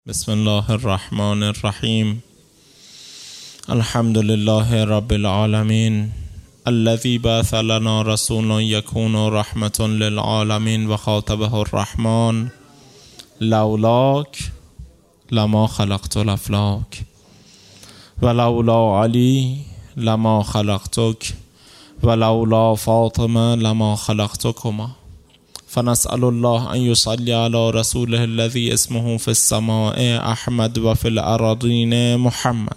بسم الله الرحمن الرحیم. الحمد لله رب العالمین الذي بعث لنا رسولا يكون رحمة للعالمين وخاطبه الرحمن لولاك لما خلقت الافلاك ولولا علي لما خلقتك ولولا فاطمة لما خلقتكما فنسأل الله أن يصلي على رسوله الذي اسمه في السماء أحمد وفي الأراضين محمد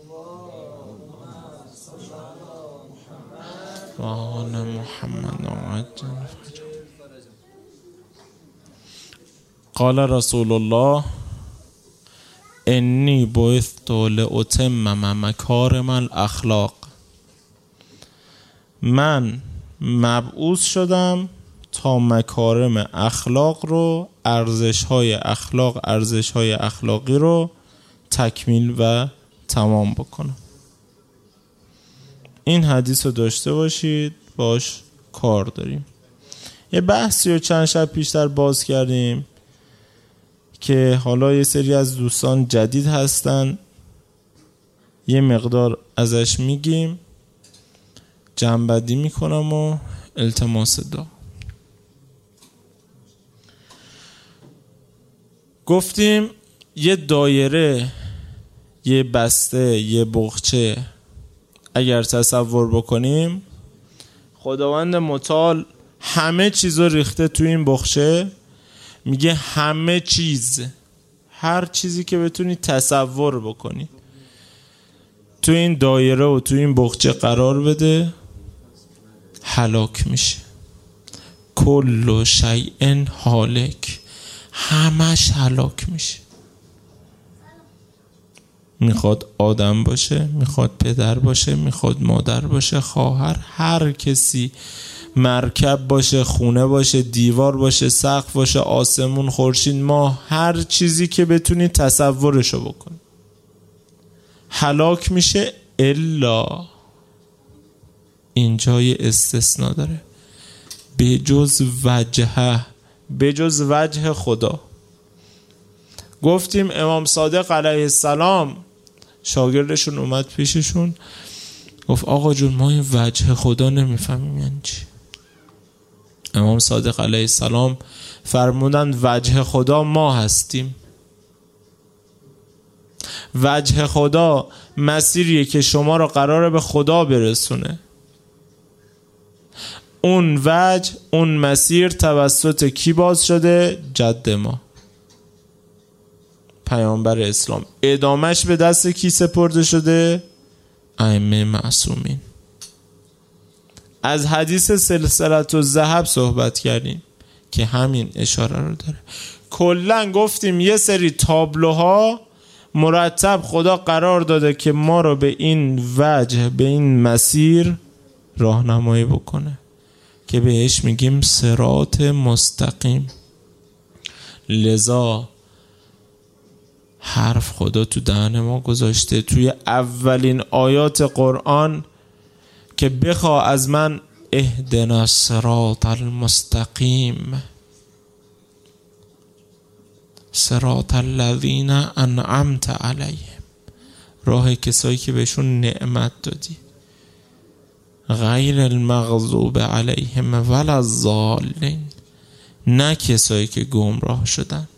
وآل محمد. قال رسول الله إني بعثت لأتمم مكارم الأخلاق. من مبعوث شدم تا مکارم اخلاق رو، ارزش‌های اخلاقی رو تکمیل و تمام بکنم. این حدیث رو داشته باشید، باش کار داریم. یه بحثی رو چند شب پیشتر باز کردیم که حالا یه سری از دوستان جدید هستن، یه مقدار ازش میگیم، جنبندی میکنم و التماس دعا. گفتیم یه دایره، یه بسته، یه بخچه اگر تصور بکنیم، خداوند متعال همه چیز رو ریخته تو این بخچه. میگه همه چیز، هر چیزی که بتونی تصور بکنی تو این دایره و تو این بخچه قرار بده، هلاک میشه. کل شیء هالک، همش هلاک میشه. میخواد آدم باشه، میخواد پدر باشه، میخواد مادر باشه، خواهر، هر کسی، مرکب باشه، خونه باشه، دیوار باشه، سقف باشه، آسمون، خورشید، ماه، هر چیزی که بتونی تصورشو بکن هلاک میشه. الا اینجای استثناء داره، بجز وجه خدا. گفتیم امام صادق علیه السلام شاگردشون اومد پیششون، گفت آقا جون ما این وجه خدا نمیفهمیم یعنی چی. امام صادق علیه السلام فرمودند وجه خدا ما هستیم. وجه خدا مسیریه که شما را قراره به خدا برسونه. اون وجه، اون مسیر توسط کی باز شده؟ جد ما، پیامبر اسلام. ادامش به دست کی سپرده شده؟ ائمه معصومین. از حدیث سلسلة الذهب صحبت کردیم که همین اشاره رو داره. کلن گفتیم یه سری تابلوها مرتب خدا قرار داده که ما رو به این وجه، به این مسیر راهنمایی بکنه که بهش میگیم صراط مستقیم. لذا حرف خدا تو دهن ما گذاشته توی اولین آیات قرآن که بخوا از من اهدنا الصراط المستقیم صراط الذین انعمت علیهم، راه کسایی که بهشون نعمت دادی، غیر المغضوب علیهم ولا الضالین، نه کسایی که گمراه شدن.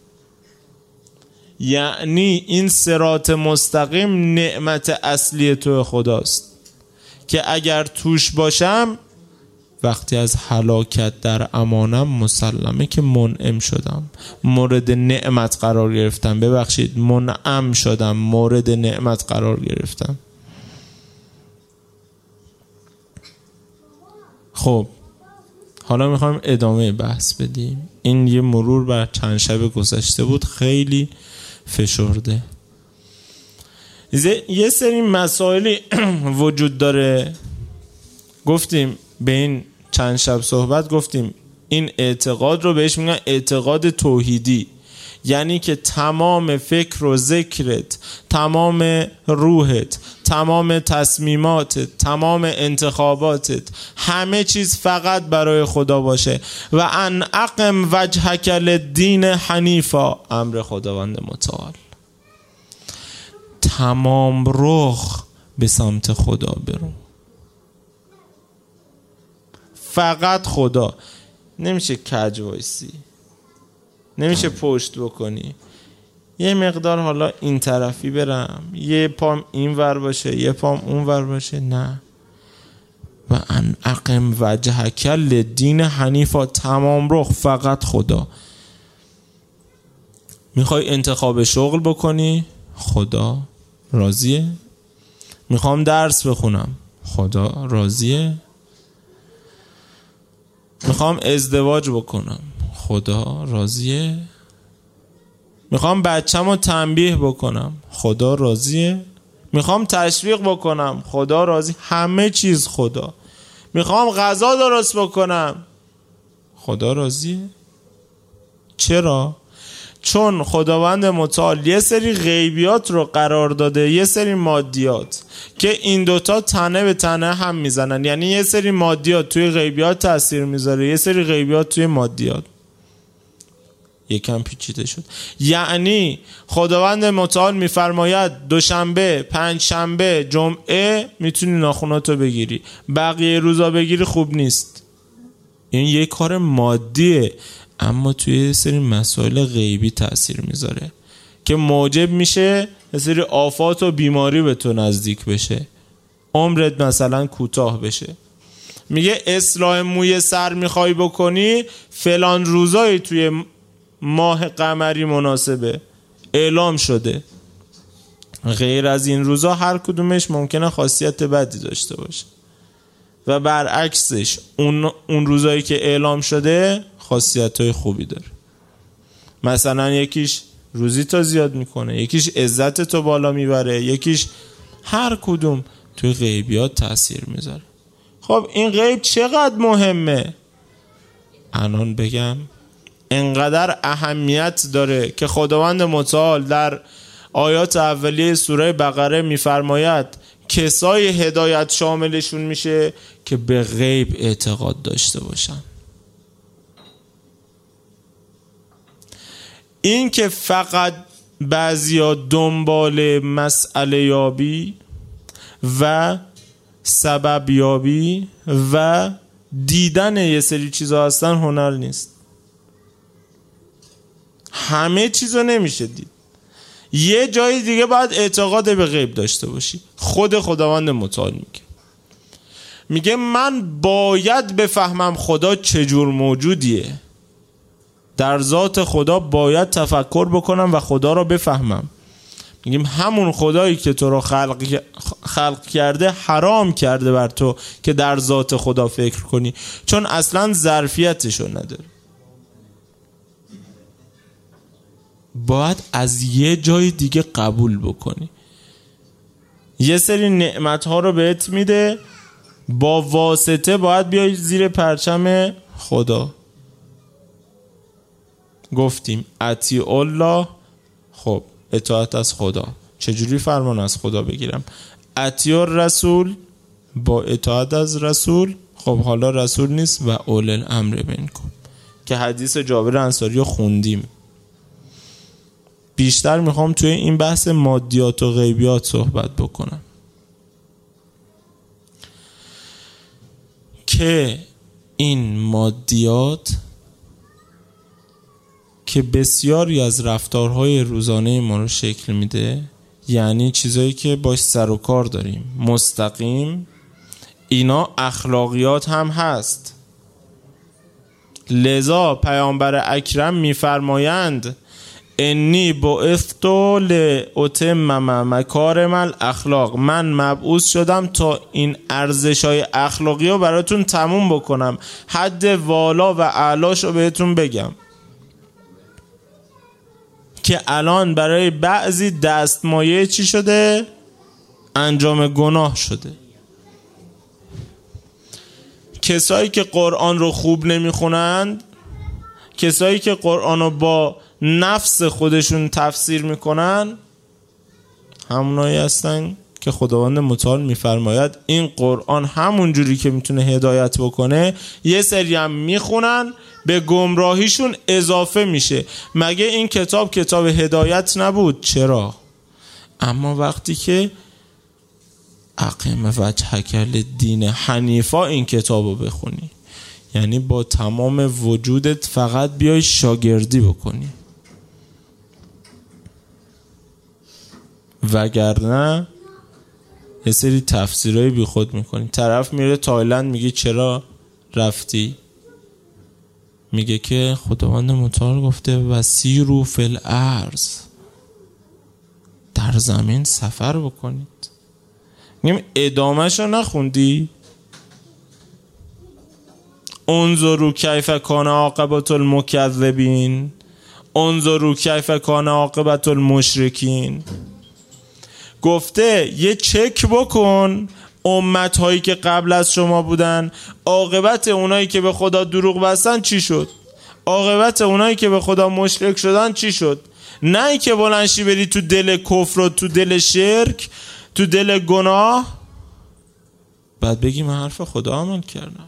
یعنی این صراط مستقیم نعمت اصلی تو خداست که اگر توش باشم وقتی از هلاکت در امانم مسلمه که منعم شدم، مورد نعمت قرار گرفتم. ببخشید، منعم شدم، مورد نعمت قرار گرفتم. خب حالا میخوایم ادامه بحث بدیم. این یه مرور بر چند شب گذشته بود، خیلی فشرده. یه سری مسائلی وجود داره. گفتیم به این چند شب صحبت گفتیم این اعتقاد رو بهش میگن اعتقاد توحیدی، یعنی که تمام فکر و ذکرت، تمام روحت، تمام تصمیماتت، تمام انتخاباتت، همه چیز فقط برای خدا باشه. و ان اقم وجهک للدین حنیفا، امر خداوند متعال. تمام رخ به سمت خدا برو. فقط خدا. نمیشه کج وایسی، نمیشه پشت بکنی، یه مقدار حالا این طرفی برم، یه پام این ور باشه یه پام اون ور باشه. نه، و ان اقم وجهک للدین حنیفا، تمام رخ فقط خدا. میخوای انتخاب شغل بکنی، خدا راضیه. میخوام درس بخونم، خدا راضیه. میخوام ازدواج بکنم، خدا راضیه. میخوام بچه‌مو تنبیه بکنم، خدا راضیه. میخوام تشویق بکنم، خدا راضی. همه چیز خدا. میخوام غذا درست بکنم، خدا راضیه. چرا؟ چون خداوند متعال یه سری غیبیات رو قرار داده، یه سری مادیات، که این دوتا تنه به تنه هم میزنن. یعنی یه سری مادیات توی غیبیات تاثیر میذاره، یه سری غیبیات توی مادیات. یکم پیچیده شد. یعنی خداوند متعال میفرماید دوشنبه، پنجشنبه، جمعه میتونی ناخوناتو بگیری، بقیه روزا بگیری خوب نیست. این یه کار مادیه، اما توی سری مسائل غیبی تأثیر میذاره که موجب میشه یه سری آفات و بیماری به تو نزدیک بشه، عمرت مثلا کوتاه بشه. میگه اصلاح موی سر میخوای بکنی، فلان روزایی توی ماه قمری مناسبه، اعلام شده. غیر از این روزا هر کدومش ممکنه خاصیت بدی داشته باشه و برعکسش اون روزایی که اعلام شده خاصیت‌های خوبی داره. مثلا یکیش روزی تو زیاد میکنه، یکیش عزت تو بالا میبره، یکیش هر کدوم توی غیبیات تأثیر میذاره. خب این غیب چقدر مهمه؟ الان بگم. انقدر اهمیت داره که خداوند متعال در آیات اولیه سوره بقره میفرماید کسای هدایت شاملشون میشه که به غیب اعتقاد داشته باشن. این که فقط بعضیا دنبال مسئله یابی و سبب یابی و دیدن یه سری چیزا هستن هنر نیست. همه چیزو نمیشه دید. یه جای دیگه باید اعتقاد به غیب داشته باشی. خود خداوند متعال میگه من باید بفهمم خدا چجور موجودیه. در ذات خدا باید تفکر بکنم و خدا رو بفهمم. میگیم همون خدایی که تو رو خلق کرده حرام کرده بر تو که در ذات خدا فکر کنی، چون اصلا ظرفیتشو نداره. باید از یه جای دیگه قبول بکنی. یه سری نعمت‌ها رو بهت میده، با واسطه باید بیای زیر پرچم خدا. گفتیم اطیع الله. خب اطاعت از خدا، چجوری فرمان از خدا بگیرم؟ اطیع الرسول، با اطاعت از رسول. خب حالا رسول نیست و اول الامر منکم، که حدیث جابر انصاری رو خوندیم. بیشتر میخوام توی این بحث مادیات و غیبیات صحبت بکنم که این مادیات که بسیاری از رفتارهای روزانه ما رو شکل میده، یعنی چیزایی که باش سر و کار داریم مستقیم، اینا اخلاقیات هم هست. لذا پیامبر اکرم میفرمایند انی بعثت لاتمم مکارم الاخلاق، من مبعوث شدم تا این ارزش‌های اخلاقی رو براتون تموم بکنم، حد والا و اعلاش رو بهتون بگم. که الان برای بعضی دستمایه چی شده؟ انجام گناه شده. کسایی که قرآن رو خوب نمیخونند، کسایی که قرآن رو با نفس خودشون تفسیر میکنن، همونایی هستن که خداوند متعال میفرماید این قرآن همون جوری که میتونه هدایت بکنه، یه سری هم میخونن به گمراهیشون اضافه میشه. مگه این کتاب کتاب هدایت نبود؟ چرا؟ اما وقتی که اقیم وجهک للدین حنیفا این کتابو بخونی، یعنی با تمام وجودت فقط بیای شاگردی بکنی، وگرنه یه سری تفسیرهای بی خود میکنی. طرف میره تایلند، میگه چرا رفتی؟ میگه که خداوند متعال گفته وسیروا فی الارض، در زمین سفر بکنید. میگم ادامهشو نخوندی؟ انظروا کیف کان عاقبة المکذبین، انظروا کیف کان عاقبة المشرکین. گفته یه چک بکن امت هایی که قبل از شما بودن، عاقبت اونایی که به خدا دروغ بستن چی شد، عاقبت اونایی که به خدا مشرک شدن چی شد. نه ای که بلنشی بری تو دل کفر و تو دل شرک، تو دل گناه، بعد بگی من حرف خدا عمل کردم.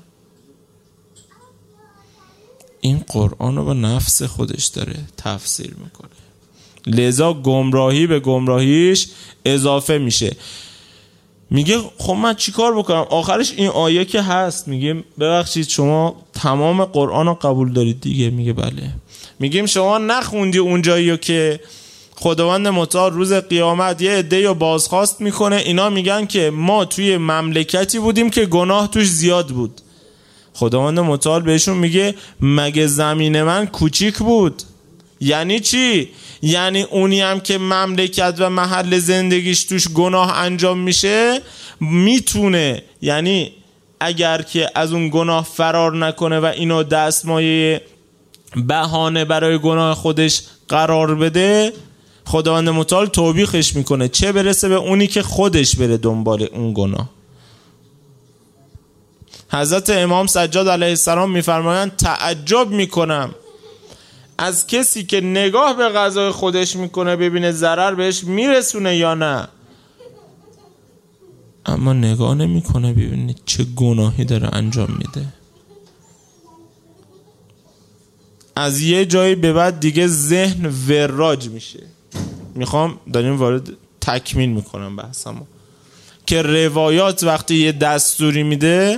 این قرآن رو با نفس خودش داره تفسیر میکنه، لذا گمراهی به گمراهیش اضافه میشه. میگه خب من چی کار بکنم؟ آخرش این آیه که هست میگه ببخشید شما تمام قرآن رو قبول دارید دیگه؟ میگه بله. میگیم شما نخوندی اونجایی که خداوند متعال روز قیامت یه عده‌ای رو بازخواست میکنه، اینا میگن که ما توی مملکتی بودیم که گناه توش زیاد بود. خداوند متعال بهشون میگه مگه زمین من کوچیک بود؟ یعنی چی؟ یعنی اونی هم که مملکت و محل زندگیش توش گناه انجام میشه میتونه، یعنی اگر که از اون گناه فرار نکنه و اینو دستمایه بهانه برای گناه خودش قرار بده، خداوند متعال توبیخش میکنه، چه برسه به اونی که خودش بره دنبال اون گناه. حضرت امام سجاد علیه السلام میفرمایند تعجب میکنم از کسی که نگاه به غذای خودش میکنه ببینه ضرر بهش میرسونه یا نه، اما نگاه نمیکنه ببینه چه گناهی داره انجام میده. از یه جایی به بعد دیگه ذهن وراج میشه. میخوام داریم وارد تکمیل میکنم بحثمو که روایات وقتی یه دستوری میده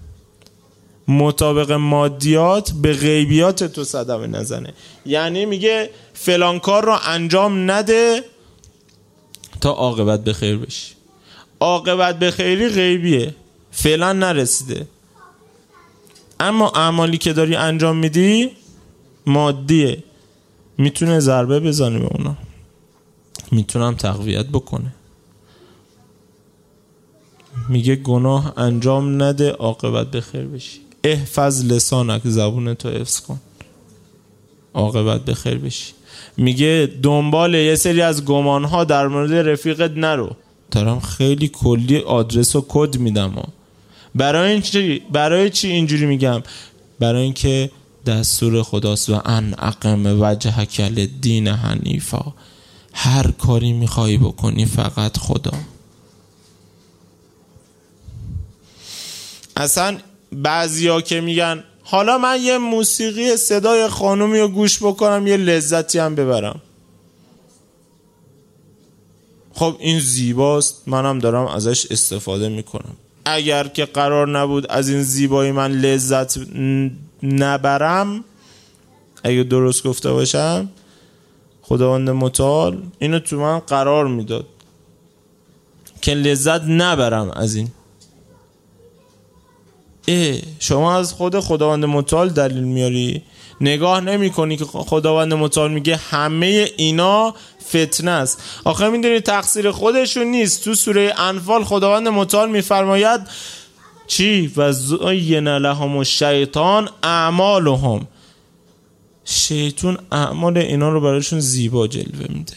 مطابق مادیات به غیبیات تو صدمه نزنه. یعنی میگه فلان کار رو انجام نده تا عاقبت به خیر بشی. عاقبت به خیری غیبیه، فعلا نرسیده، اما اعمالی که داری انجام میدی مادیه، میتونه ضربه بزنه به اونا، میتونم تقویت بکنه. میگه گناه انجام نده عاقبت به خیر بشی. احفظ لسانک، زبونتو حفظ کن عاقبت به خیر بشی. میگه دنبال یه سری از گمانها در مورد رفیقت نرو. دارم خیلی کلی آدرس و کد میدم برای چی اینجوری میگم؟ برای اینکه دستور خداست و ان اقم وجهک للدین حنیفا، هر کاری میخوایی بکنی فقط خدا. اصلا بعضیا که میگن حالا من یه موسیقی صدای خانومی رو گوش بکنم یه لذتی هم ببرم، خب این زیباست، منم دارم ازش استفاده میکنم. اگر که قرار نبود از این زیبایی من لذت نبرم، اگه درست گفته باشم، خداوند متعال اینو تو من قرار میداد که لذت نبرم از این. شما از خود خداوند متعال دلیل میاری، نگاه نمی کنی که خداوند متعال میگه همه اینا فتنه است. آخه میدونی تقصیر خودشون نیست. تو سوره انفال خداوند متعال میفرماید چی؟ و زین لهم الشیطان اعمالهم، شیطان اعمال اینا رو براشون زیبا جلوه میده.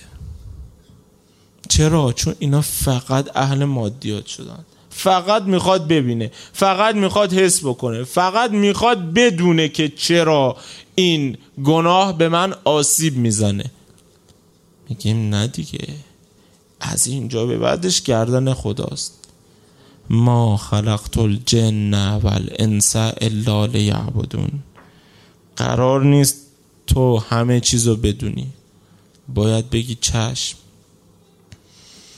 چرا؟ چون اینا فقط اهل مادیات شدن، فقط میخواد ببینه، فقط میخواد حس بکنه، فقط میخواد بدونه که چرا این گناه به من آسیب میزنه. میگیم نه دیگه، از اینجا به بعدش گردن خداست. ما خلقت الجن والانس الا لیعبدون. قرار نیست تو همه چیزو بدونی، باید بگی چشم.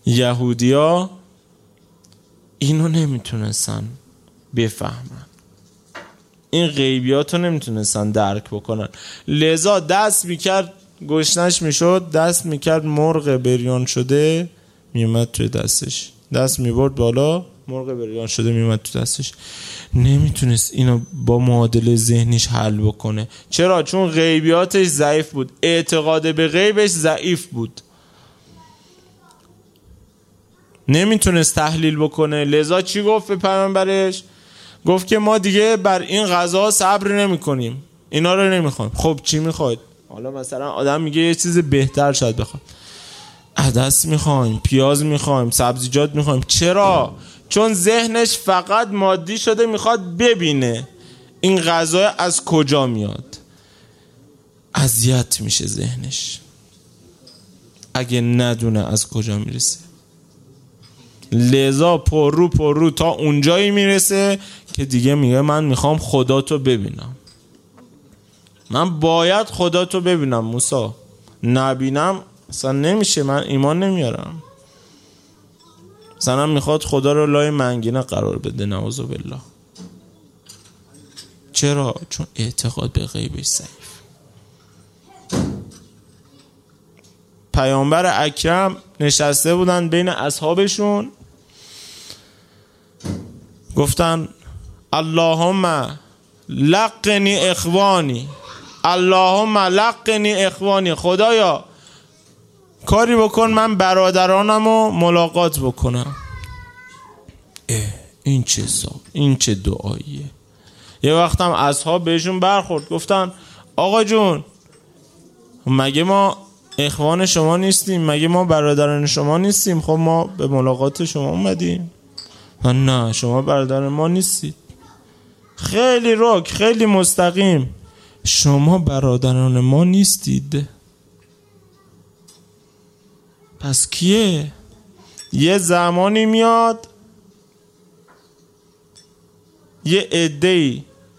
یهودیا اینو نمیتونستن بفهمن، این غیبیات رو نمیتونستن درک بکنن، لذا دست میکرد گشنش میشد، دست میکرد مرغ بریان شده میومد توی دستش، دست میبرد بالا مرغ بریان شده میومد تو دستش. نمیتونست اینو با معادله ذهنیش حل بکنه. چرا؟ چون غیبیاتش ضعیف بود، اعتقاد به غیبش ضعیف بود، نمیتونست تحلیل بکنه. لذا چی گفت به پیامبرش؟ گفت که ما دیگه بر این غذا صبر نمی کنیم، اینا رو نمیخوایم. خب چی میخواید؟ حالا مثلا آدم میگه یه چیز بهتر شاید بخوام، عدس میخوایم، پیاز میخوایم، سبزیجات میخوایم. چرا؟ چون ذهنش فقط مادی شده، میخواد ببینه این غذا از کجا میاد. اذیت میشه ذهنش اگه ندونه از کجا میرسه. لذا پر رو تا اونجایی میرسه که دیگه میگه من میخوام خدا تو ببینم، من باید خدا تو ببینم موسی، نبینم اصلا نمیشه، من ایمان نمیارم. مثلا میخواد خدا رو لای منگینه قرار بده، نعوذ بالله. چرا؟ چون اعتقاد به غیبش ضعیف. پیامبر اکرم نشسته بودن بین اصحابشون، گفتن اللهم لقنی اخوانی، اللهم لقنی اخوانی، خدایا کاری بکن من برادرانمو ملاقات بکنم. این چه دعاییه. یه وقت هم اصحاب بهشون برخورد، گفتن آقا جون مگه ما اخوان شما نیستیم؟ مگه ما برادران شما نیستیم؟ خب ما به ملاقات شما اومدیم. نه شما برادران ما نیستید. خیلی رک، خیلی مستقیم، شما برادران ما نیستید. پس کیه؟ یه زمانی میاد یه عده‌ای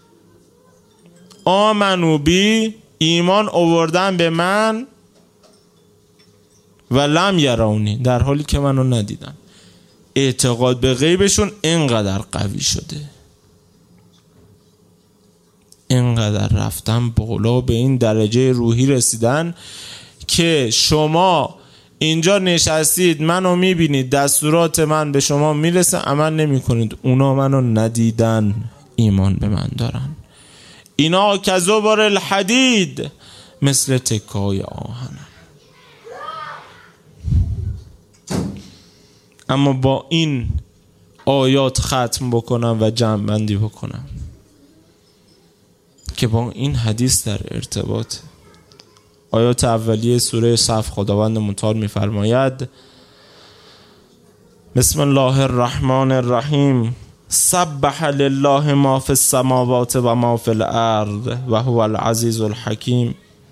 آمنو بی، ایمان آوردن به من، و لم یرونی، در حالی که منو ندیدن. اعتقاد به غیبشون اینقدر قوی شده، اینقدر رفتن بالا، به این درجه روحی رسیدن که شما اینجا نشستید منو میبینید، دستورات من به شما میرسه، عمل نمی کنید. اونا منو ندیدن، ایمان به من دارن. اینا کذبر الحدید، مثل تکای آهن. اما با این آیات ختم بکنم و جمع بندی بکنم که با این حدیث در ارتباط. آیات اولیه سوره صف خداوند متعال می‌فرماید بسم الله الرحمن الرحیم سبح لله ما فی السماوات و ما فی الارض و هو العزیز الحکیم.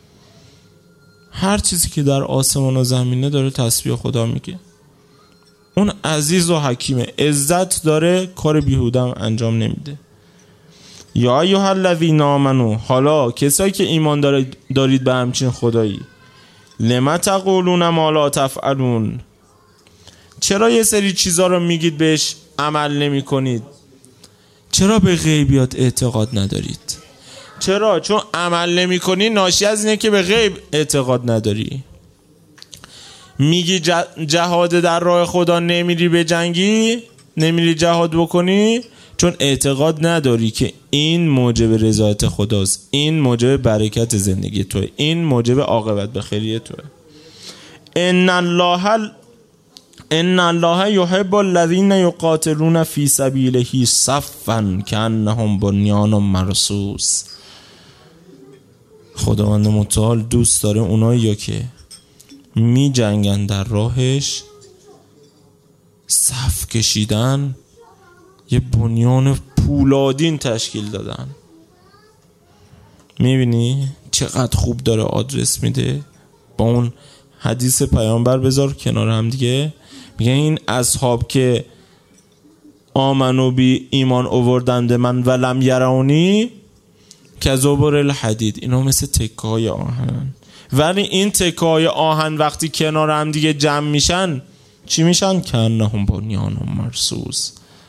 هر چیزی که در آسمان و زمینه داره تسبیح خدا میگه. اون عزیز و حکیمه، عزت داره، کار بیهوده هم انجام نمیده. یا ایها الذین آمنو، حالا کسایی که ایمان دارید به همچین خدایی، لم تقولون ما لا تفعلون، چرا یه سری چیزا رو میگید بهش عمل نمی کنید؟ چرا به غیبیات اعتقاد ندارید؟ چرا؟ چون عمل نمی کنی ناشی از اینه که به غیب اعتقاد نداری. میگی جهاد در راه خدا نمیری به جنگی، نمیری جهاد بکنی، چون اعتقاد نداری که این موجب رضایت خداست، این موجب برکت زندگی توه، این موجب عاقبت به خیریه توه. ان الله یحب الذین یقاتلون فی سبیله صفا کانهم بنیان مرصوص. خداوند متعال دوست داره اونایی که می جنگن در راهش، صف کشیدن، یه بنیان پولادین تشکیل دادن. میبینی چقدر خوب داره آدرس میده با اون حدیث پیامبر. بذار کنار هم دیگه. میگه این اصحاب که آمنو بی، ایمان آوردند من ولم یرونی کذبر الحدید، اینا مثل تکه‌های آهن. ولی این تکه‌های آهن وقتی کنار هم دیگه جمع میشن چی میشن؟ کانهم بنیان مرصوص.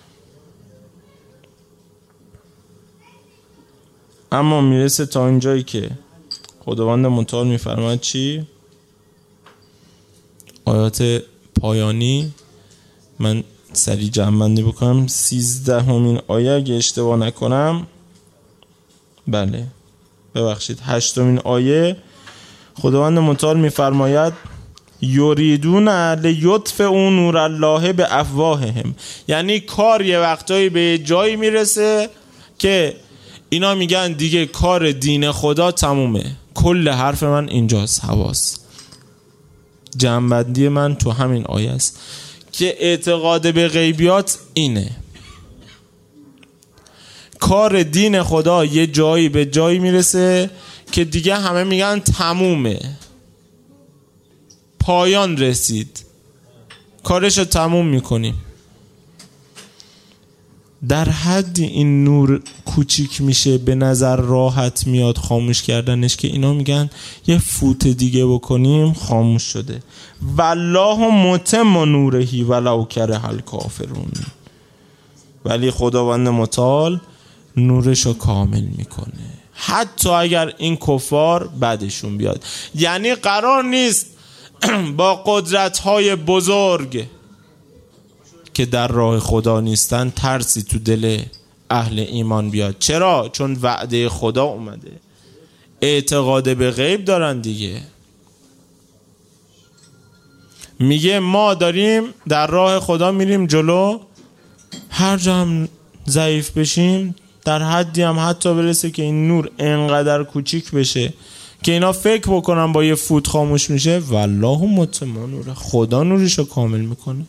اما میرسه تا اینجایی که خداوند متعال میفرماید چی؟ آیات پایانی من سریع جمع‌بندی بکنم. 13مین آیه اگه اشتباه نکنم، بله ببخشید 8مین آیه خداوند متعال میفرماید یریدون لیطفئوا نور الله بافواههم. یعنی کار یه وقتایی به جایی میرسه که اینا میگن دیگه کار دین خدا تمومه. کل حرف من اینجاست، حواس جمع‌بندی من تو همین آیه است که اعتقاد به غیبیات اینه، کار دین خدا یه جایی به جایی میرسه که دیگه همه میگن تمومه، پایان رسید، کارشو تموم میکنیم. در حدی این نور کوچیک میشه به نظر راحت میاد خاموش کردنش که اینا میگن یه فوت دیگه بکنیم خاموش شده. والله متم نورهی ولو کره الکافرون. ولی خداوند متعال نورشو کامل میکنه حتی اگر این کفار بعدشون بیاد. یعنی قرار نیست با قدرت‌های بزرگ که در راه خدا نیستن ترسی تو دل اهل ایمان بیاد. چرا؟ چون وعده خدا اومده، اعتقاد به غیب دارن دیگه. میگه ما داریم در راه خدا میریم جلو، هر جا هم ضعیف بشیم در حدی هم حتی برسه که این نور انقدر کوچیک بشه که اینا فکر بکنن با یه فوت خاموش میشه، والله متم نوره، خدا نورشو کامل میکنه.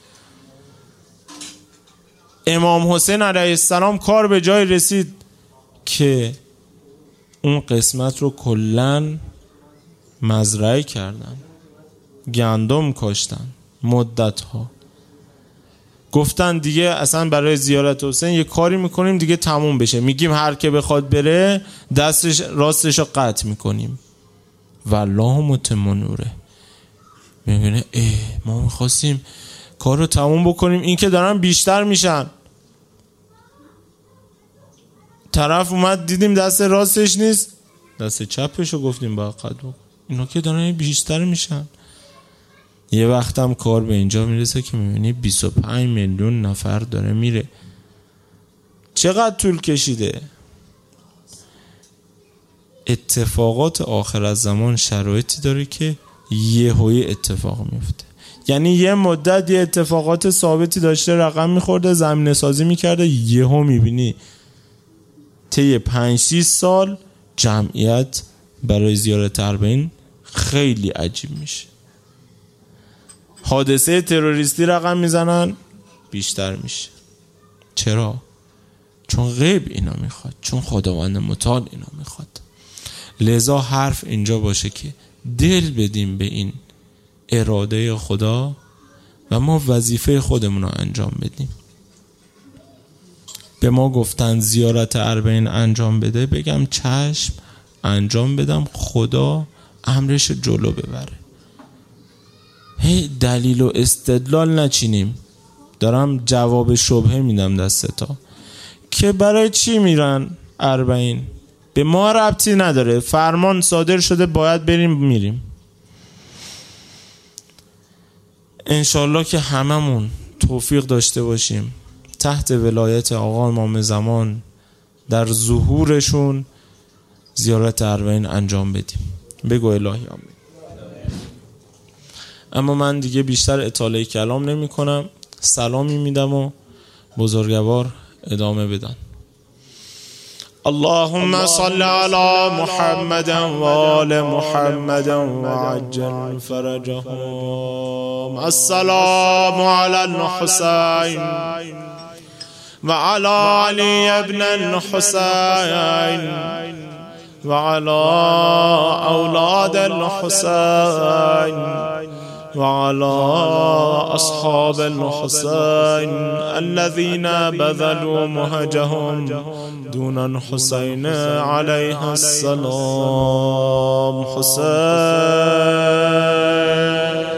امام حسین علیه السلام کار به جای رسید که اون قسمت رو کلن مزرعه کردن، گندم کاشتن مدت ها. گفتن دیگه اصلا برای زیارت حسین یه کاری میکنیم دیگه تموم بشه، میگیم هر که بخواد بره دستش راستش رو قطع میکنیم. والله متم نوره. میبینه ما میخواستیم کار رو تموم بکنیم، این که دارن بیشتر میشن. طرف اومد دیدیم دست راستش نیست، دست چپش رو گفتیم باید قطع بکن. اینا که دارن بیشتر میشن. یه وقتم کار به اینجا میرسه که میبینی 25 میلیون نفر داره میره. چقدر طول کشیده؟ اتفاقات آخر از زمان شرایطی داره که یهویی اتفاق میفته. یعنی یه مدت یه اتفاقات ثابتی داشته رقم میخورده، زمینه سازی میکرده، یهو میبینی طی 5-6 سال جمعیت برای زیارت اربعین خیلی عجیب میشه. حادثه تروریستی رقم میزنن بیشتر میشه. چرا؟ چون غیب اینا میخواد، چون خداوند متعال اینا میخواد. لذا حرف اینجا باشه که دل بدیم به این اراده خدا و ما وظیفه خودمون رو انجام بدیم. به ما گفتن زیارت اربعین انجام بده، بگم چشم انجام بدم، خدا امرش جلو ببره. هی دلیل و استدلال نچینیم. دارم جواب شبهه میدم دستا که برای چی میرن اربعین؟ به ما ربطی نداره، فرمان صادر شده باید بریم، میریم. انشالله که هممون توفیق داشته باشیم تحت ولایت آقا امام زمان در ظهورشون زیارت اربعین انجام بدیم. بگو الهی آمین. اما من دیگه بیشتر اطاله کلام نمی کنم، سلامی میدم و بزرگوار ادامه بدن. اللهم صل على محمد و آل محمد و عجل فرجهم. السلام على الحسين و على علي ابن الحسين و على اولاد الحسين وعلى أصحاب الحسين الذين بذلوا مهجهم دون الحسين عليه السلام. حسين